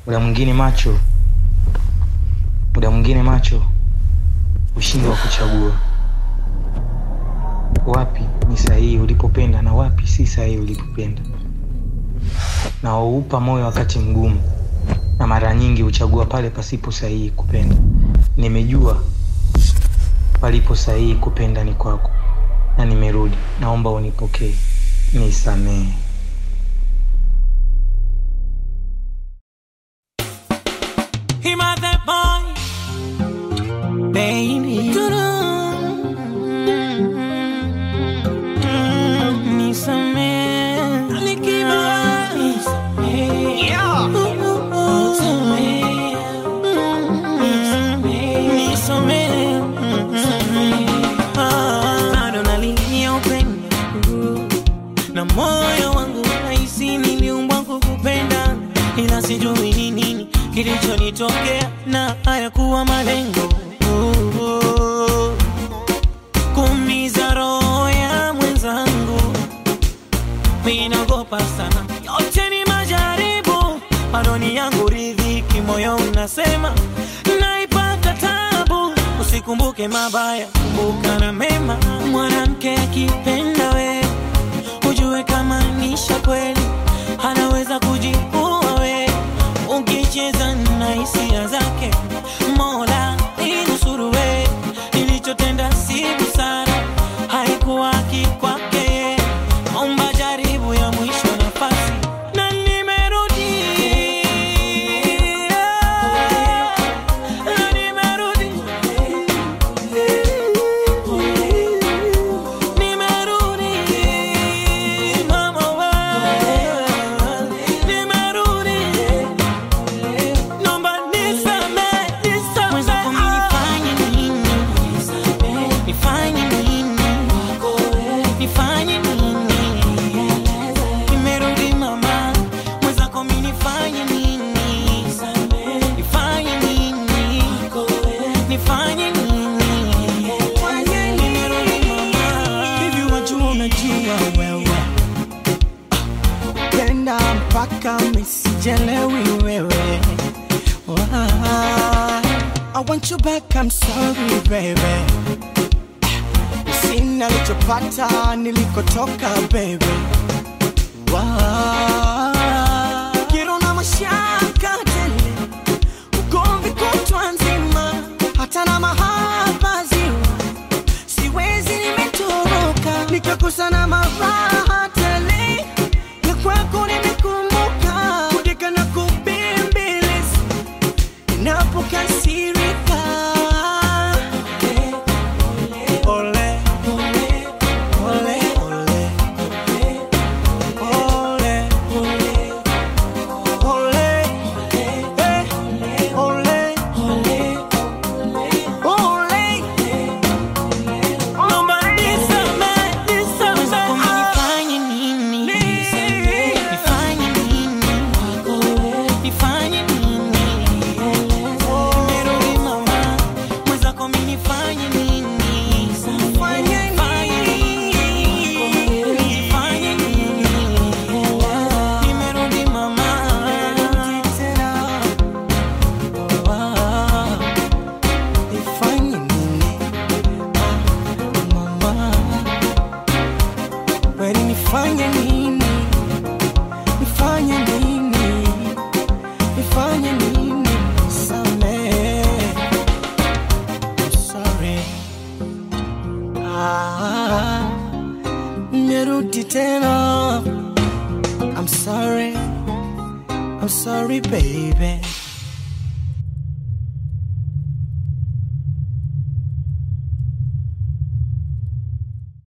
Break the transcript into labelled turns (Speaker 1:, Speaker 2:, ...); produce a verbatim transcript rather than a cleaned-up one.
Speaker 1: Muda mwingine macho, muda mwingine macho ushindwa kuchagua wapi ni sahihi ulipopenda na wapi si sahihi ulipopenda. Na uupa moyo wakati mgumu, na mara nyingi uchagua pale pasipo sahihi kupenda. Nimejua palipo sahihi kupenda ni kwako, na nimerudi, naomba unipokee, nisamehe.
Speaker 2: Him at that boy, baby. Nisamehe, alikiba. Nisamehe, yeah. Nisamehe, nisamehe. Bado nalilia upendo, na moyo wangu nahisi niliumbwa kukupenda, ila sijui ni nini kilichonitokea na hayakuwa malengo. Oh, oh. Kuumiza roho ya mwenzangu, mimi naogopa sana. Yote ni majaribu, paroni yangu ridhiki, moyo unasema naipata tabu. Usikumbuke mabaya, kumbuka na mema. Mwanamke akipenda wewe, ujue kama nisha kweli, anaweza kujiua wewe ukicheza na hisia zake. Mola inusuru wewe, nilichotenda si busara, haikuwa kikwake. Omba jaribu ya mwisho nafasi, na nimerudi, na nimerudi, nimerudi, mama wewe, nimerudi. Nomba nisamehe, nisamehe. Mwenzako mimi nifanye nini? Nifanye nini? Nifanye nini? Nimerudi mama. Mwenzako mimi nifanye nini? Nifanye nini? Nifanye nini? Nimerudi mama.
Speaker 3: Hivi wajua unajua wewe, penda mpaka misijelewi wewe. Why? I want you back, I'm sorry baby. Sina lichopata nilikotoka baby. Why? Kiro na mashaka tele, ugomvi kutwa nzima, hata na mahaba ziwa, siwezi nimetoroka, nikakosa na maraha tele, ya kwako nimekumbuka, kudeka na kubimbilisi, ninapokasirika. Ole, ole, ole, ole, ole, ole, eh, ole, ole.
Speaker 2: Nomba nisamehe, nisamehe. Mwenzako mimi nifanye nini? Nifanye nini? Nifanye nini? Nimerudi mama. Mwenzako mimi nifanye nini? Nifanye nini? Nifanye nini? Nimerudi mama.
Speaker 3: Ah, nifanye nini? Ah, mama. Kweli nifanye nini? Nifanye nini? Nifanye nini? Nisamehe. I'm sorry. Ah, nimerudi tena. I'm sorry. I'm sorry baby.